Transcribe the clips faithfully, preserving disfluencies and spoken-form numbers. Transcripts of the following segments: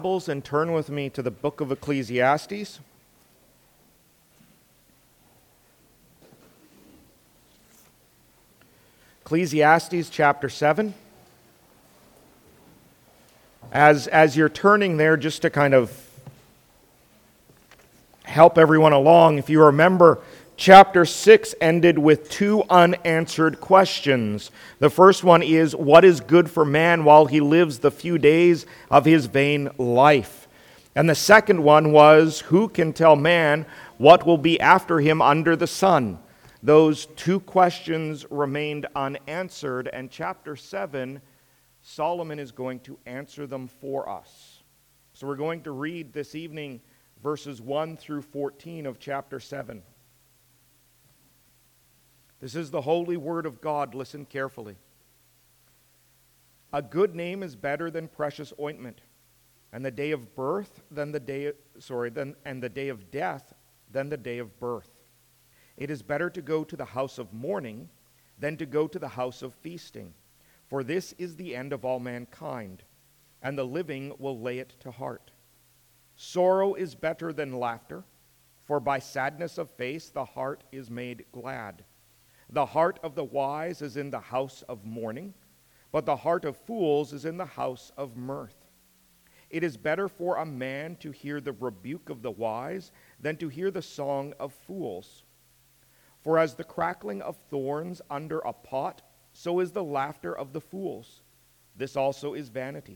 Bibles and turn with me to the book of Ecclesiastes. Ecclesiastes chapter seven. As, as you're turning there, just to kind of help everyone along, if you remember, chapter six ended with two unanswered questions. The first one is, what is good for man while he lives the few days of his vain life? And the second one was, who can tell man what will be after him under the sun? Those two questions remained unanswered, and chapter seven, Solomon is going to answer them for us. So we're going to read this evening verses one through fourteen of chapter seven. This is the holy word of God. Listen carefully. A good name is better than precious ointment, and the day of birth than the day sorry, than and the day of death than the day of birth. It is better to go to the house of mourning than to go to the house of feasting, for this is the end of all mankind, and the living will lay it to heart. Sorrow is better than laughter, for by sadness of face the heart is made glad. The heart of the wise is in the house of mourning, but the heart of fools is in the house of mirth. It is better for a man to hear the rebuke of the wise than to hear the song of fools. For as the crackling of thorns under a pot, so is the laughter of the fools. This also is vanity.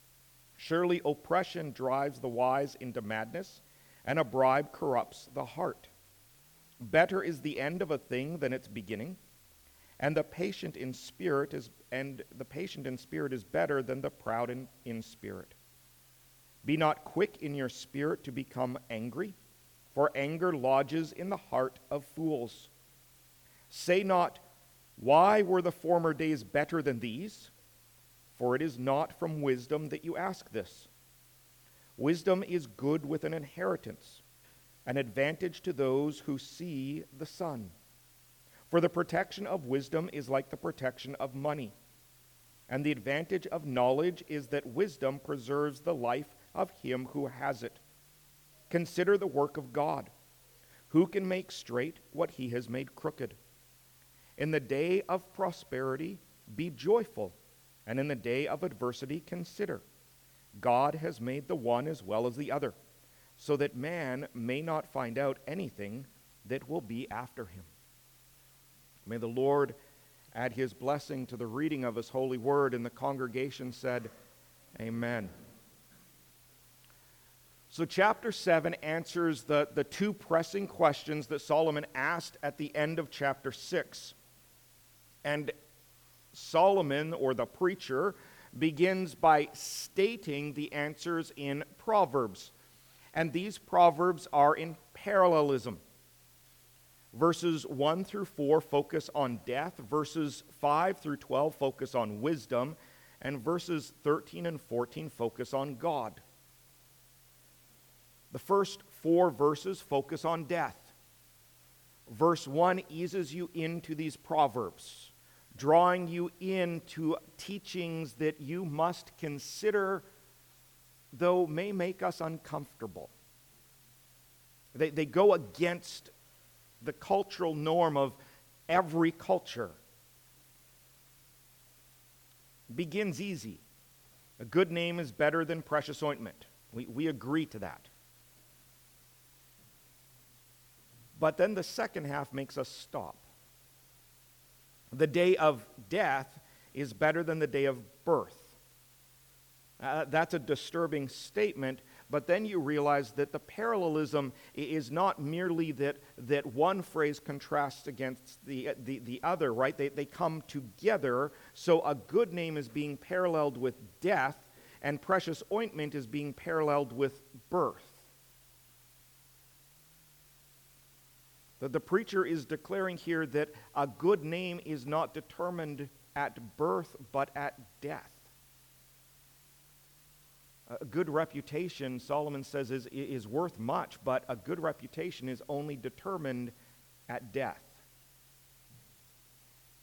Surely oppression drives the wise into madness, and a bribe corrupts the heart. Better is the end of a thing than its beginning, and the patient in spirit is and the patient in spirit is better than the proud in, in spirit. Be not quick in your spirit to become angry, for anger lodges in the heart of fools. Say not, why were the former days better than these? For it is not from wisdom that you ask this. Wisdom is good with an inheritance, an advantage to those who see the sun. For the protection of wisdom is like the protection of money, and the advantage of knowledge is that wisdom preserves the life of him who has it. Consider the work of God. Who can make straight what he has made crooked? In the day of prosperity, be joyful, and in the day of adversity, consider. God has made the one as well as the other, so that man may not find out anything that will be after him. May the Lord add his blessing to the reading of his holy word, and the congregation said, Amen. So chapter seven answers the, the two pressing questions that Solomon asked at the end of chapter six. And Solomon, or the preacher, begins by stating the answers in Proverbs. And these Proverbs are in parallelism. Verses one through four focus on death. Verses five through twelve focus on wisdom. And verses thirteen and fourteen focus on God. The first four verses focus on death. Verse one eases you into these Proverbs, drawing you into teachings that you must consider, though may make us uncomfortable. They, they go against the cultural norm of every culture. Begins easy. A good name is better than precious ointment. We, we agree to that. But then the second half makes us stop. The day of death is better than the day of birth. Uh, that's a disturbing statement, but then you realize that the parallelism is not merely that, that one phrase contrasts against the, the, the other, right? They, they come together, so a good name is being paralleled with death, and precious ointment is being paralleled with birth. The preacher is declaring here that a good name is not determined at birth, but at death. A good reputation, Solomon says, is, is worth much, but a good reputation is only determined at death.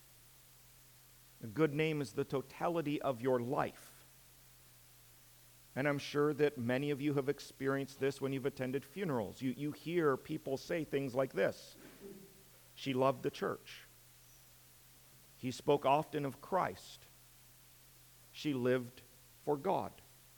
A good name is the totality of your life. And I'm sure that many of you have experienced this when you've attended funerals. You, you hear people say things like this: she loved the church. He spoke often of Christ. She lived for God.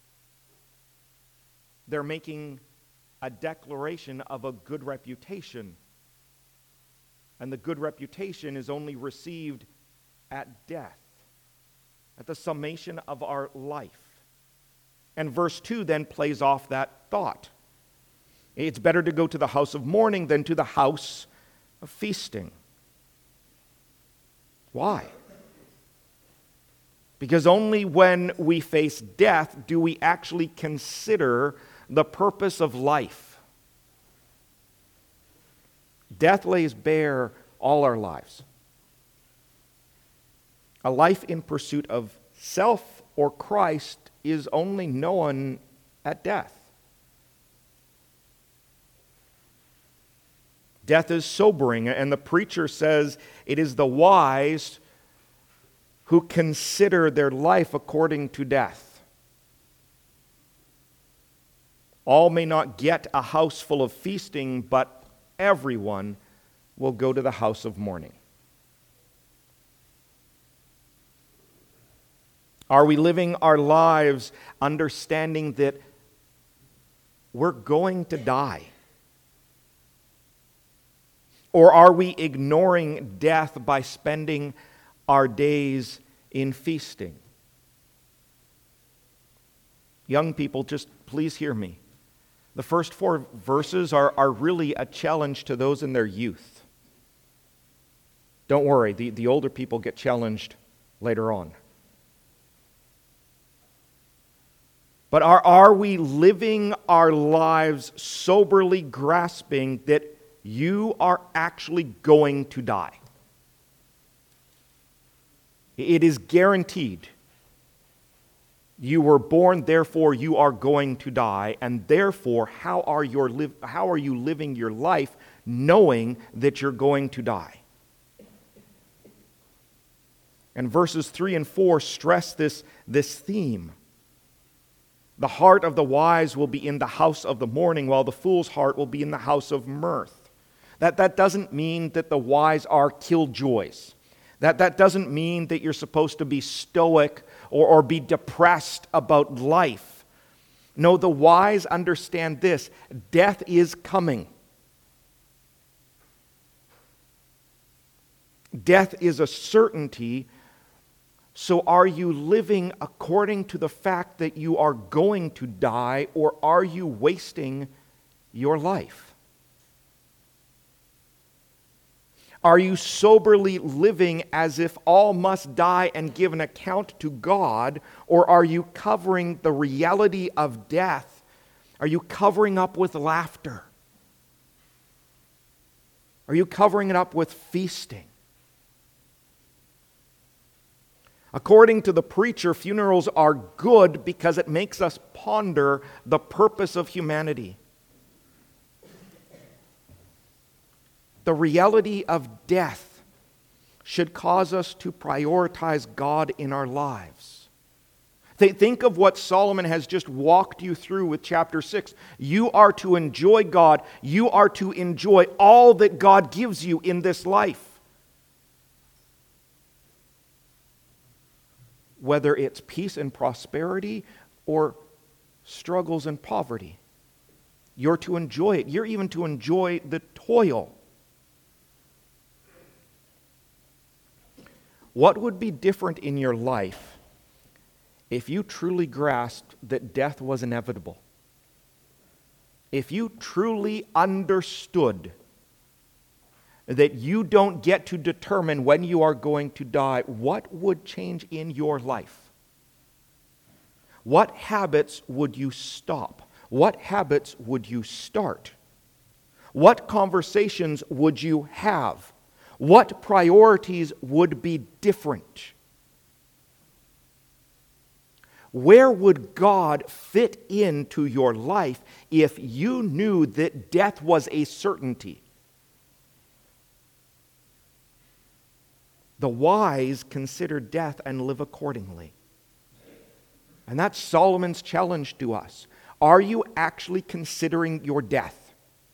They're making a declaration of a good reputation. And the good reputation is only received at death, at the summation of our life. And verse two then plays off that thought. It's better to go to the house of mourning than to the house of feasting. Why? Because only when we face death do we actually consider the purpose of life. Death lays bare all our lives. A life in pursuit of self or Christ is only known at death. Death is sobering, and the preacher says it is the wise who consider their life according to death. All may not get a house full of feasting, but everyone will go to the house of mourning. Are we living our lives understanding that we're going to die? Or are we ignoring death by spending our days in feasting? Young people, just please hear me. The first four verses are, are really a challenge to those in their youth. Don't worry, the, the older people get challenged later on. But are, are we living our lives soberly grasping that you are actually going to die? It is guaranteed. You were born, therefore you are going to die, and therefore how are, your li- how are you living your life knowing that you're going to die? And verses three and four stress this, this theme. The heart of the wise will be in the house of the mourning, while the fool's heart will be in the house of mirth. That, that doesn't mean that the wise are killjoys. That, that doesn't mean that you're supposed to be stoic or, or be depressed about life. No, the wise understand this: death is coming. Death is a certainty. So are you living according to the fact that you are going to die, or are you wasting your life? Are you soberly living as if all must die and give an account to God, or are you covering the reality of death? Are you covering up with laughter? Are you covering it up with feasting? According to the preacher, funerals are good because it makes us ponder the purpose of humanity. The reality of death should cause us to prioritize God in our lives. Think of what Solomon has just walked you through with chapter six. You are to enjoy God. You are to enjoy all that God gives you in this life. Whether it's peace and prosperity or struggles and poverty. You're to enjoy it. You're even to enjoy the toil. What would be different in your life if you truly grasped that death was inevitable? If you truly understood that you don't get to determine when you are going to die, what would change in your life? What habits would you stop? What habits would you start? What conversations would you have? What priorities would be different? Where would God fit into your life if you knew that death was a certainty? The wise consider death and live accordingly. And that's Solomon's challenge to us. Are you actually considering your death?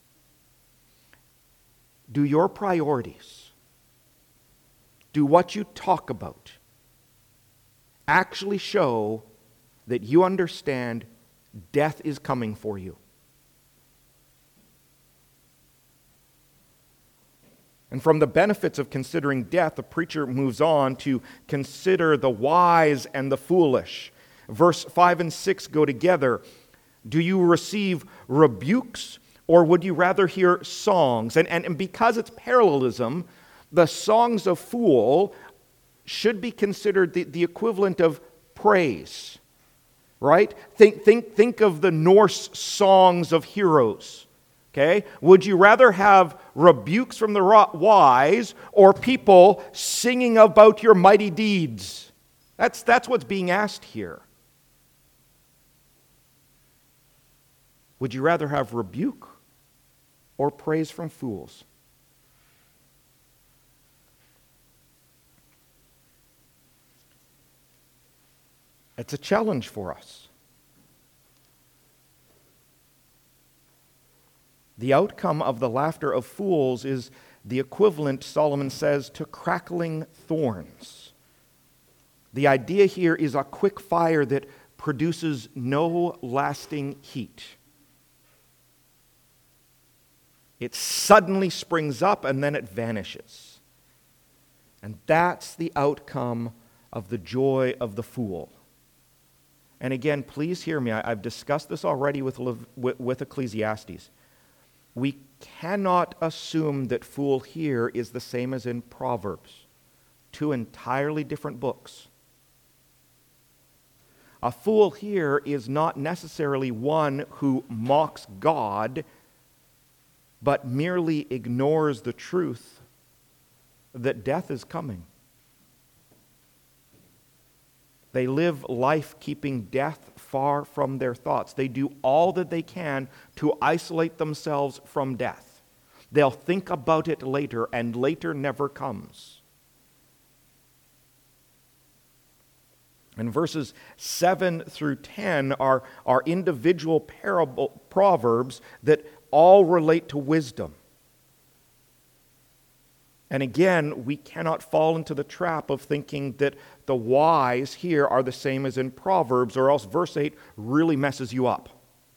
Do your priorities, do what you talk about, actually show that you understand death is coming for you? And from the benefits of considering death, the preacher moves on to consider the wise and the foolish. Verse five and six go together. Do you receive rebukes, or would you rather hear songs? And, and, and because it's parallelism, the songs of fool should be considered the, the equivalent of praise. Right? Think, think, think of the Norse songs of heroes. Okay? Would you rather have rebukes from the wise or people singing about your mighty deeds? That's, that's what's being asked here. Would you rather have rebuke or praise from fools? It's a challenge for us. The outcome of the laughter of fools is the equivalent, Solomon says, to crackling thorns. The idea here is a quick fire that produces no lasting heat. It suddenly springs up and then it vanishes. And that's the outcome of the joy of the fool. And again, please hear me. I've discussed this already with, with Ecclesiastes. We cannot assume that fool here is the same as in Proverbs. Two entirely different books. A fool here is not necessarily one who mocks God, but merely ignores the truth that death is coming. They live life keeping death far from their thoughts. They do all that they can to isolate themselves from death. They'll think about it later, and later never comes. And verses seven through ten are, are individual parable, proverbs that all relate to wisdom. And again, we cannot fall into the trap of thinking that the wise here are the same as in Proverbs, or else verse eight really messes you up.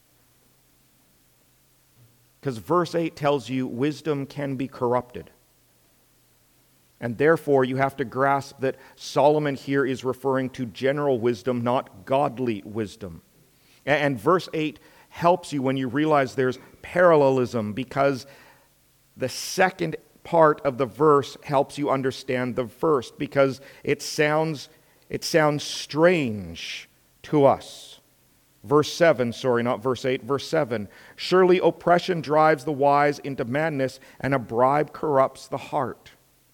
Because verse eight tells you wisdom can be corrupted. And therefore, you have to grasp that Solomon here is referring to general wisdom, not godly wisdom. And verse eight helps you when you realize there's parallelism, because the second part of the verse helps you understand the first, because it sounds it sounds strange to us. Verse seven, sorry, not verse eight, verse seven. Surely oppression drives the wise into madness, and a bribe corrupts the heart.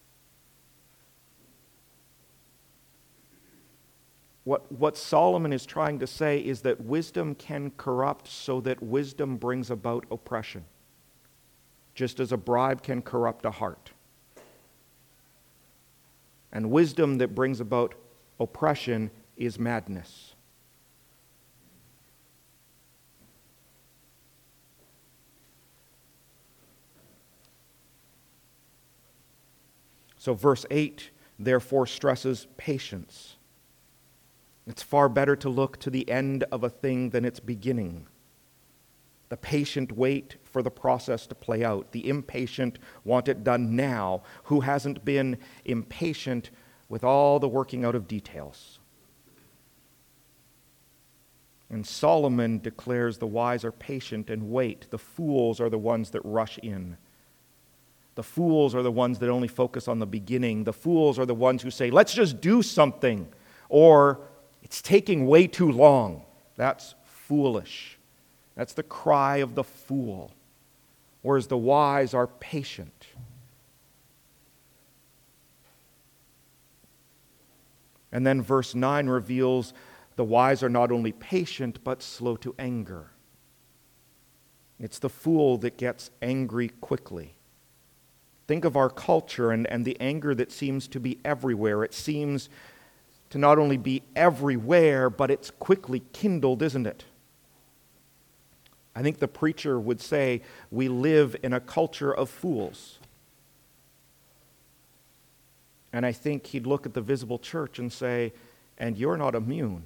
What, what Solomon is trying to say is that wisdom can corrupt so that wisdom brings about oppression, just as a bribe can corrupt a heart. And wisdom that brings about oppression is madness. So verse eight, therefore, stresses patience. It's far better to look to the end of a thing than its beginning. The patient wait for the process to play out. The impatient want it done now. Who hasn't been impatient with all the working out of details? And Solomon declares the wise are patient and wait. The fools are the ones that rush in. The fools are the ones that only focus on the beginning. The fools are the ones who say, let's just do something. Or, it's taking way too long. That's foolish. That's the cry of the fool. Whereas the wise are patient. And then verse nine reveals the wise are not only patient, but slow to anger. It's the fool that gets angry quickly. Think of our culture and, and the anger that seems to be everywhere. It seems to not only be everywhere, but it's quickly kindled, isn't it? I think the preacher would say we live in a culture of fools. And I think he'd look at the visible church and say, and you're not immune.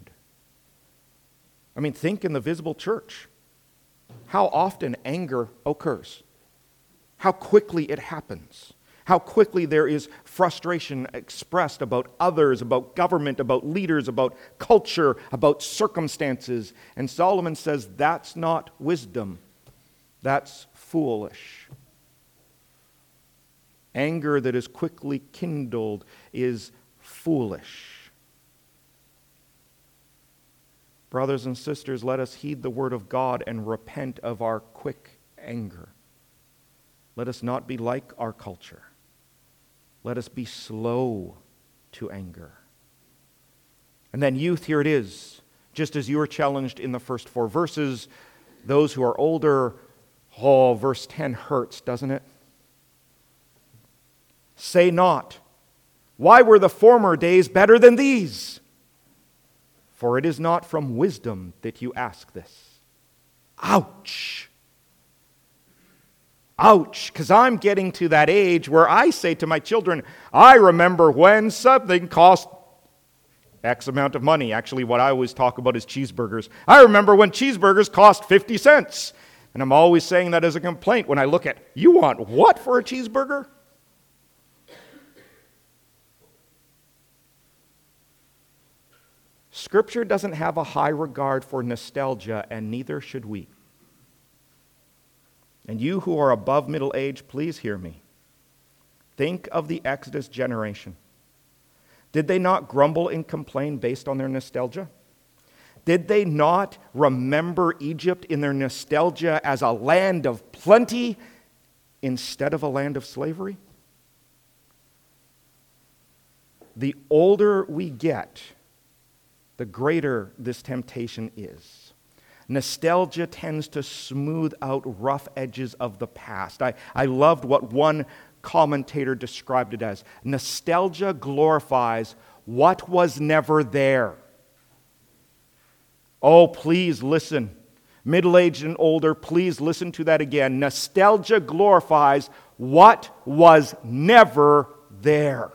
I mean, think in the visible church. How often anger occurs. How quickly it happens. How quickly there is frustration expressed about others, about government, about leaders, about culture, about circumstances. And Solomon says that's not wisdom. That's foolish. Anger that is quickly kindled is foolish. Brothers and sisters, let us heed the word of God and repent of our quick anger. Let us not be like our culture. Let us be slow to anger. And then youth, here it is. Just as you were challenged in the first four verses, those who are older, oh, verse ten hurts, doesn't it? Say not, why were the former days better than these? For it is not from wisdom that you ask this. Ouch! Ouch, because I'm getting to that age where I say to my children, I remember when something cost X amount of money. Actually, what I always talk about is cheeseburgers. I remember when cheeseburgers cost fifty cents. And I'm always saying that as a complaint when I look at, you want what for a cheeseburger? Scripture doesn't have a high regard for nostalgia, and neither should we. And you who are above middle age, please hear me. Think of the Exodus generation. Did they not grumble and complain based on their nostalgia? Did they not remember Egypt in their nostalgia as a land of plenty instead of a land of slavery? The older we get, the greater this temptation is. Nostalgia tends to smooth out rough edges of the past. I, I loved what one commentator described it as. Nostalgia glorifies what was never there. Oh, please listen. Middle-aged and older, please listen to that again. Nostalgia glorifies what was never there.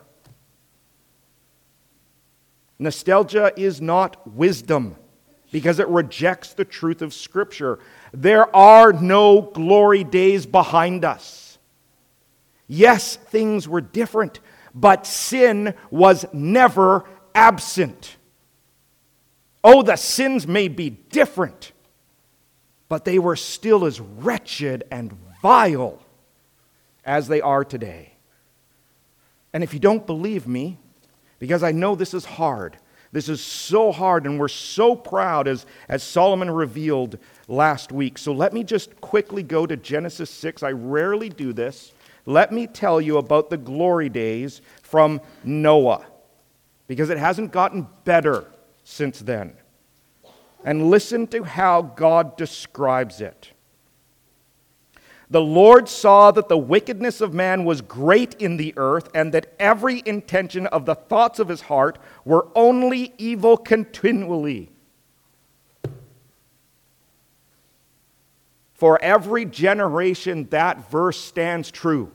Nostalgia is not wisdom, because it rejects the truth of Scripture. There are no glory days behind us. Yes, things were different, but sin was never absent. Oh, the sins may be different, but they were still as wretched and vile as they are today. And if you don't believe me, because I know this is hard, This is so hard, and we're so proud, as, as Solomon revealed last week. So let me just quickly go to Genesis six. I rarely do this. Let me tell you about the glory days from Noah, because it hasn't gotten better since then. And listen to how God describes it. The Lord saw that the wickedness of man was great in the earth, and that every intention of the thoughts of his heart were only evil continually. For every generation, that verse stands true.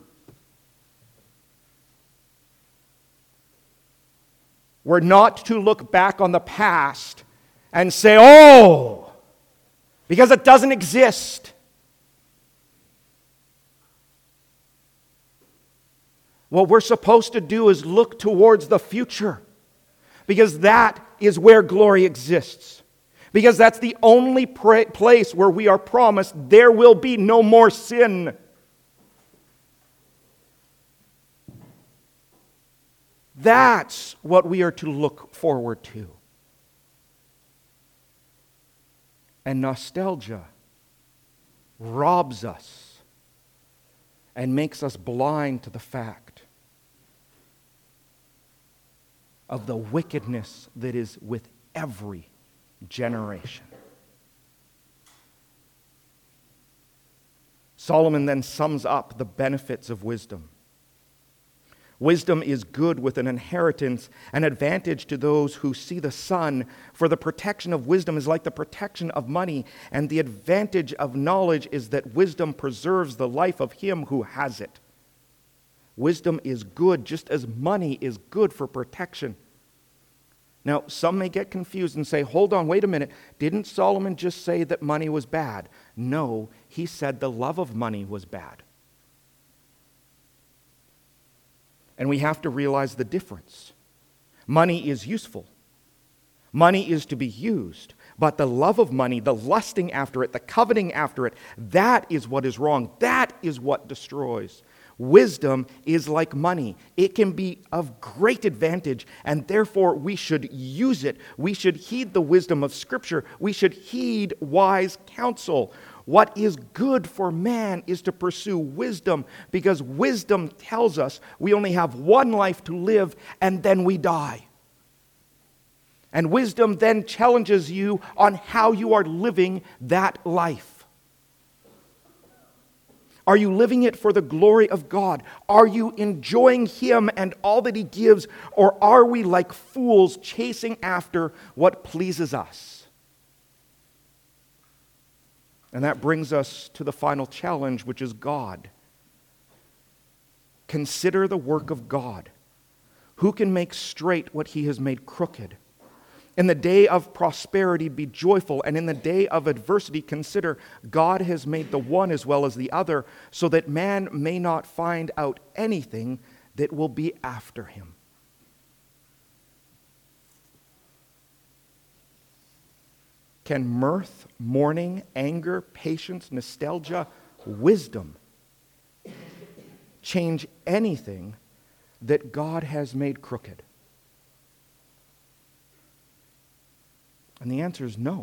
We're not to look back on the past and say, oh, because it doesn't exist. What we're supposed to do is look towards the future, because that is where glory exists. Because that's the only pra- place where we are promised there will be no more sin. That's what we are to look forward to. And nostalgia robs us and makes us blind to the fact of the wickedness that is with every generation. Solomon then sums up the benefits of wisdom. Wisdom is good with an inheritance, an advantage to those who see the sun. For the protection of wisdom is like the protection of money, and the advantage of knowledge is that wisdom preserves the life of him who has it. Wisdom is good just as money is good for protection. Now, some may get confused and say, hold on, wait a minute. Didn't Solomon just say that money was bad? No, he said the love of money was bad. And we have to realize the difference. Money is useful. Money is to be used. But the love of money, the lusting after it, the coveting after it, that is what is wrong. That is what destroys. Wisdom is like money. It can be of great advantage, and therefore we should use it. We should heed the wisdom of Scripture. We should heed wise counsel. What is good for man is to pursue wisdom, because wisdom tells us we only have one life to live, and then we die. And wisdom then challenges you on how you are living that life. Are you living it for the glory of God? Are you enjoying Him and all that He gives? Or are we like fools chasing after what pleases us? And that brings us to the final challenge, which is God. Consider the work of God. Who can make straight what He has made crooked? In the day of prosperity, be joyful, and in the day of adversity, consider God has made the one as well as the other, so that man may not find out anything that will be after him. Can mirth, mourning, anger, patience, nostalgia, wisdom change anything that God has made crooked? And the answer is no.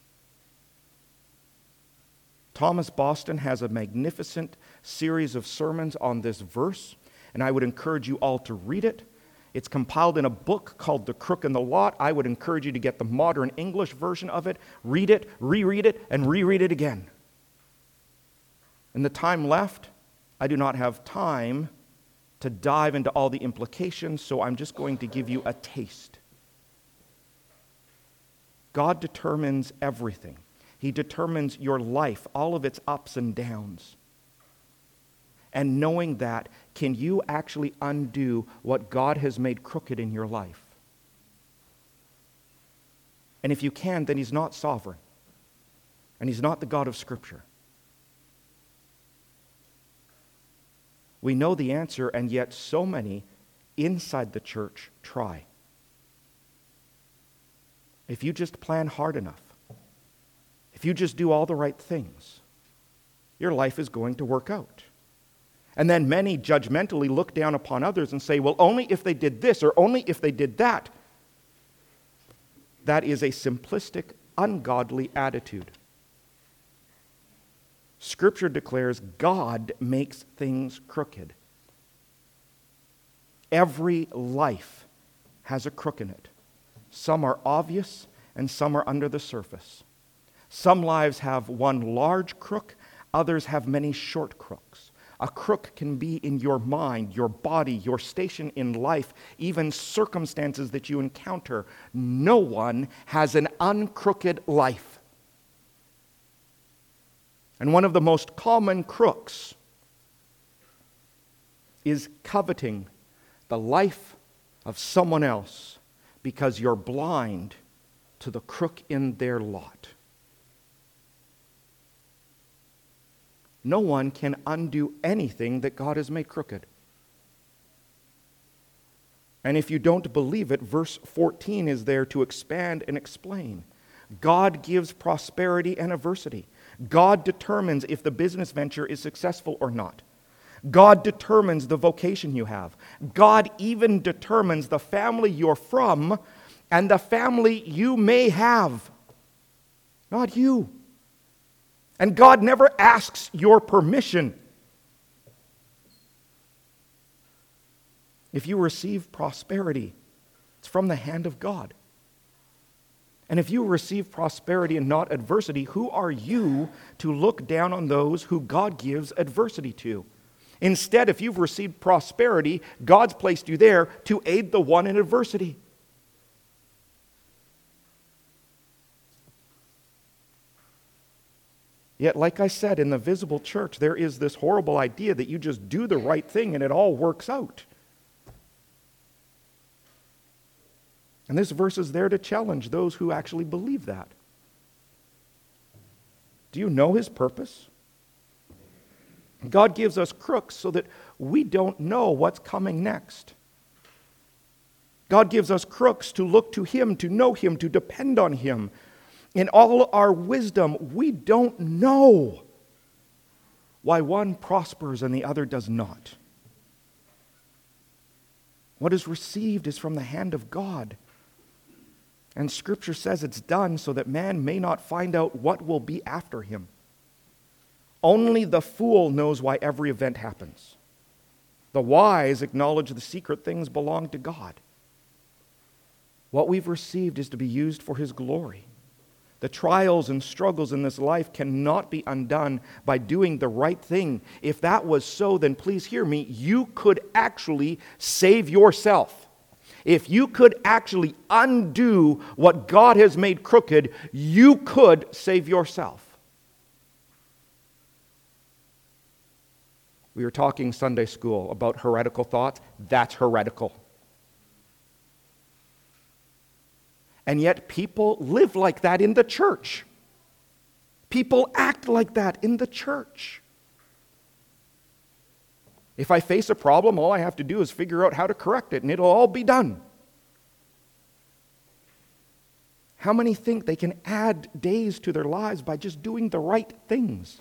Thomas Boston has a magnificent series of sermons on this verse, and I would encourage you all to read it. It's compiled in a book called The Crook and the Lot. I would encourage you to get the modern English version of it, read it, reread it, and reread it again. In the time left, I do not have time to dive into all the implications, so I'm just going to give you a taste. God determines everything. He determines your life, all of its ups and downs. And knowing that, can you actually undo what God has made crooked in your life? And if you can, then He's not sovereign. And He's not the God of Scripture. We know the answer, and yet so many inside the church try. If you just plan hard enough, if you just do all the right things, your life is going to work out. And then many judgmentally look down upon others and say, well, only if they did this or only if they did that. That is a simplistic, ungodly attitude. Scripture declares God makes things crooked. Every life has a crook in it. Some are obvious, and some are under the surface. Some lives have one large crook, others have many short crooks. A crook can be in your mind, your body, your station in life, even circumstances that you encounter. No one has an uncrooked life. And one of the most common crooks is coveting the life of someone else, because you're blind to the crook in their lot. No one can undo anything that God has made crooked. And if you don't believe it, verse fourteen is there to expand and explain. God gives prosperity and adversity. God determines if the business venture is successful or not. God determines the vocation you have. God even determines the family you're from and the family you may have. Not you. And God never asks your permission. If you receive prosperity, it's from the hand of God. And if you receive prosperity and not adversity, who are you to look down on those who God gives adversity to? Instead, if you've received prosperity, God's placed you there to aid the one in adversity. Yet, like I said, in the visible church, there is this horrible idea that you just do the right thing and it all works out. And this verse is there to challenge those who actually believe that. Do you know His purpose? God gives us crooks so that we don't know what's coming next. God gives us crooks to look to Him, to know Him, to depend on Him. In all our wisdom, we don't know why one prospers and the other does not. What is received is from the hand of God. And Scripture says it's done so that man may not find out what will be after him. Only the fool knows why every event happens. The wise acknowledge the secret things belong to God. What we've received is to be used for His glory. The trials and struggles in this life cannot be undone by doing the right thing. If that was so, then please hear me, you could actually save yourself. If you could actually undo what God has made crooked, you could save yourself. We were talking Sunday school about heretical thoughts. That's heretical. And yet people live like that in the church. People act like that in the church. If I face a problem, all I have to do is figure out how to correct it, and it'll all be done. How many think they can add days to their lives by just doing the right things?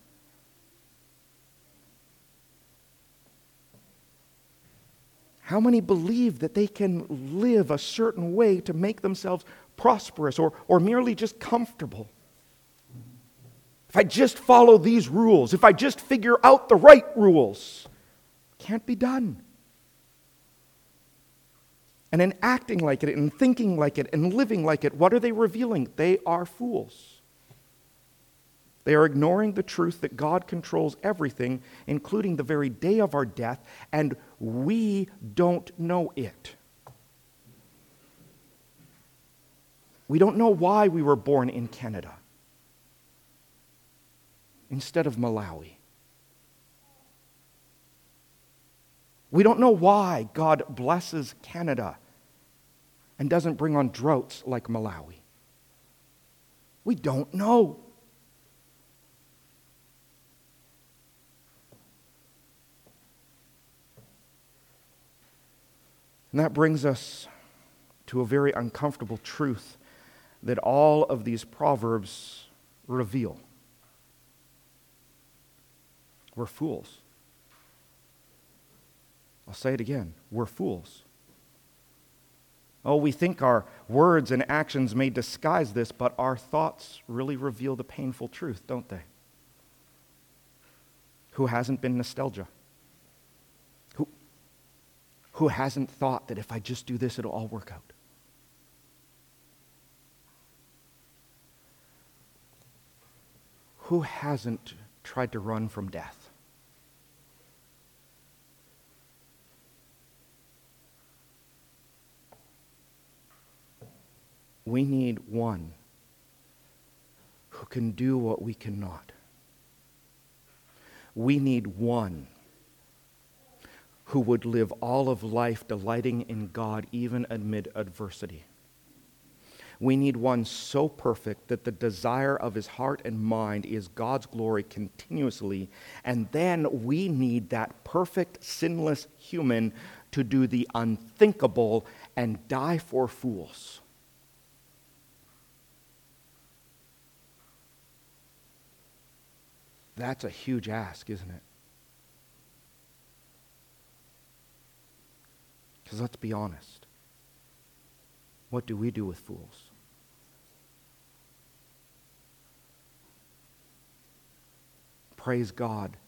How many believe that they can live a certain way to make themselves prosperous or, or merely just comfortable? If I just follow these rules, if I just figure out the right rules, can't be done. And in acting like it, and thinking like it, and living like it, what are they revealing? They are fools. They are ignoring the truth that God controls everything, including the very day of our death, and we don't know it. We don't know why we were born in Canada instead of Malawi. We don't know why God blesses Canada and doesn't bring on droughts like Malawi. We don't know. And that brings us to a very uncomfortable truth that all of these proverbs reveal. We're fools. I'll say it again. We're fools. Oh, we think our words and actions may disguise this, but our thoughts really reveal the painful truth, don't they? Who hasn't been nostalgia? Who, who hasn't thought that if I just do this, it'll all work out? Who hasn't tried to run from death? We need one who can do what we cannot. We need one who would live all of life delighting in God even amid adversity. We need one so perfect that the desire of his heart and mind is God's glory continuously. And then we need that perfect, sinless human to do the unthinkable and die for fools. That's a huge ask, isn't it? Because let's be honest. What do we do with fools? Praise God,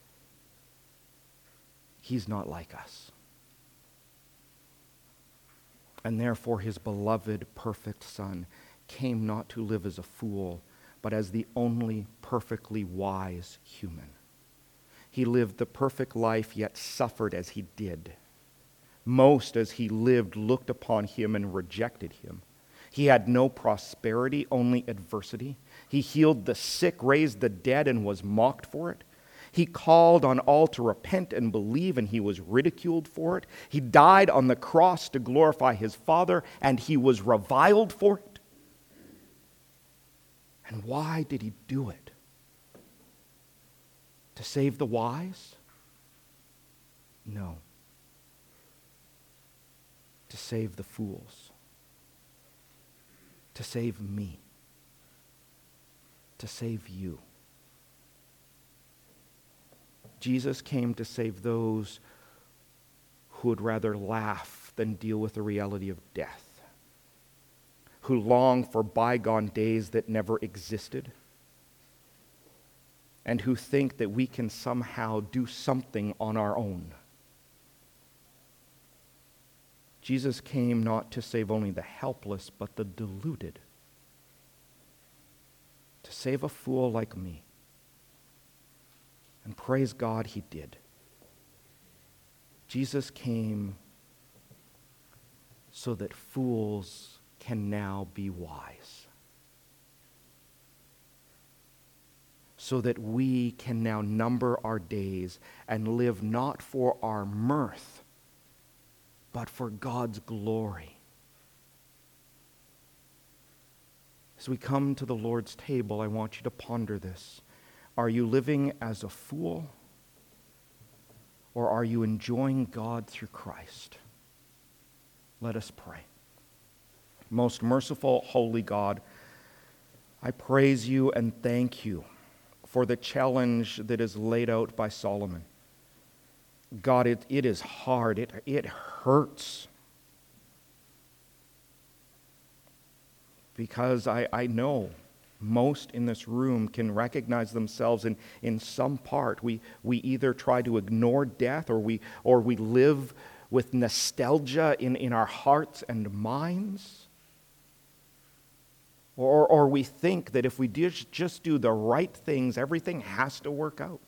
he's not like us. And therefore his beloved, perfect Son came not to live as a fool, but as the only perfectly wise human. He lived the perfect life, yet suffered as he did. Most, as he lived, looked upon him and rejected him. He had no prosperity, only adversity. He healed the sick, raised the dead, and was mocked for it. He called on all to repent and believe, and he was ridiculed for it. He died on the cross to glorify his Father, and he was reviled for it. And why did he do it? To save the wise? No. To save the fools. To save me. To save you. Jesus came to save those who would rather laugh than deal with the reality of death, who long for bygone days that never existed, and who think that we can somehow do something on our own. Jesus came not to save only the helpless, but the deluded, to save a fool like me. And praise God, he did. Jesus came so that fools can now be wise. So that we can now number our days and live not for our mirth, but for God's glory. As we come to the Lord's table, I want you to ponder this. Are you living as a fool? Or are you enjoying God through Christ? Let us pray. Most merciful, holy God, I praise you and thank you for the challenge that is laid out by Solomon. God, it, it is hard. It, it hurts. Because I, I know most in this room can recognize themselves in, in some part. We, we either try to ignore death or we, or we live with nostalgia in, in our hearts and minds. Or, or we think that if we just, just do the right things, everything has to work out.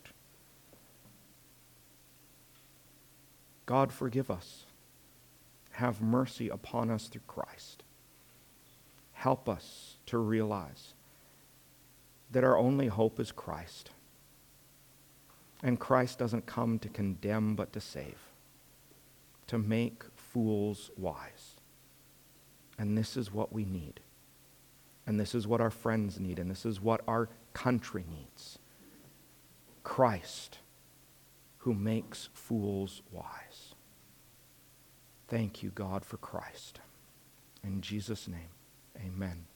God, forgive us. Have mercy upon us through Christ. Help us to realize that our only hope is Christ. And Christ doesn't come to condemn, but to save, to make fools wise. And this is what we need. And this is what our friends need, and this is what our country needs. Christ, who makes fools wise. Thank you, God, for Christ. In Jesus' name, amen.